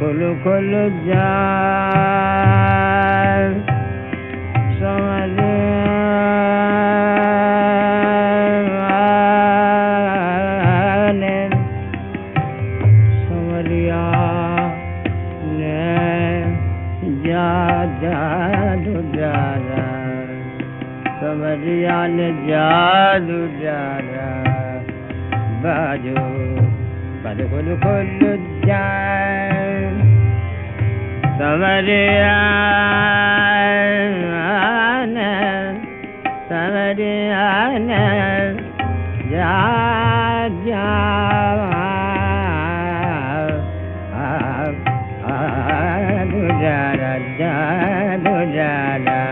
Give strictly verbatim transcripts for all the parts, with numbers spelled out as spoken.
खुल खुल जा समरिया ने समरिया ने जा जादू डाला समरिया ने जादू डाला बाजू बाजू खुल खुल जाए समरिया ने समरिया ने जा जा जादू डाला जादू डाला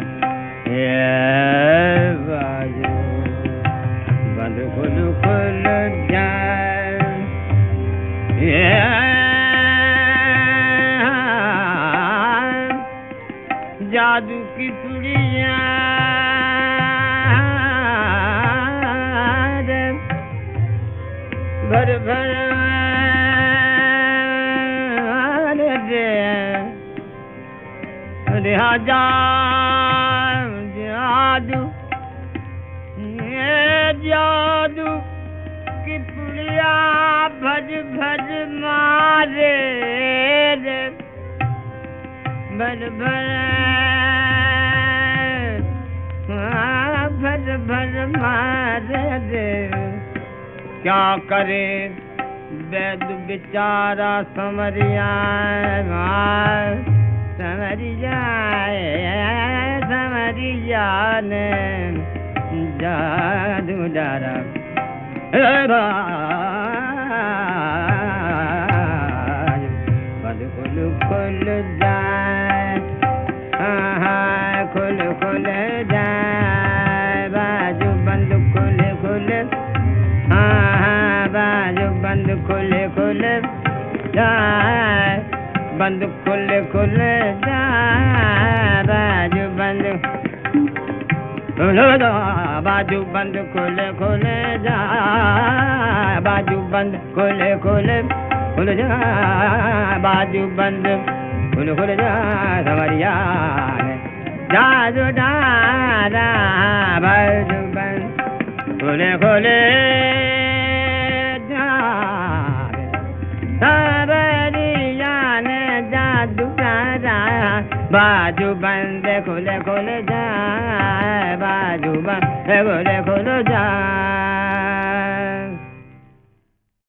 बाजू बाजू खुल खुल जादू की पुड़िया भर भर दे जा जादू जादू की पुड़िया भज भज मारे रे भर भर भर भर मारे रे क्या करे वैद बेचारा समरिया समरिया समरिया ने जादू डाला बंद खुल खुल जाए खुल खुल जाए बाजू बंद खुल खुल बाजू बंद खुल खुल जाए बंद खुल खुल जाए बाजू बंद बाजू बंद खुले खुले जा बाजू बंद खुले खुले खुल जा बाजू बंद खुले खुले जा समरिया ने जादू डाला बाजू बंद खुले खुले जा समरिया ने जादू डाला बाजू बंद खुले खुले जा बाजू बंद खुले खुले जा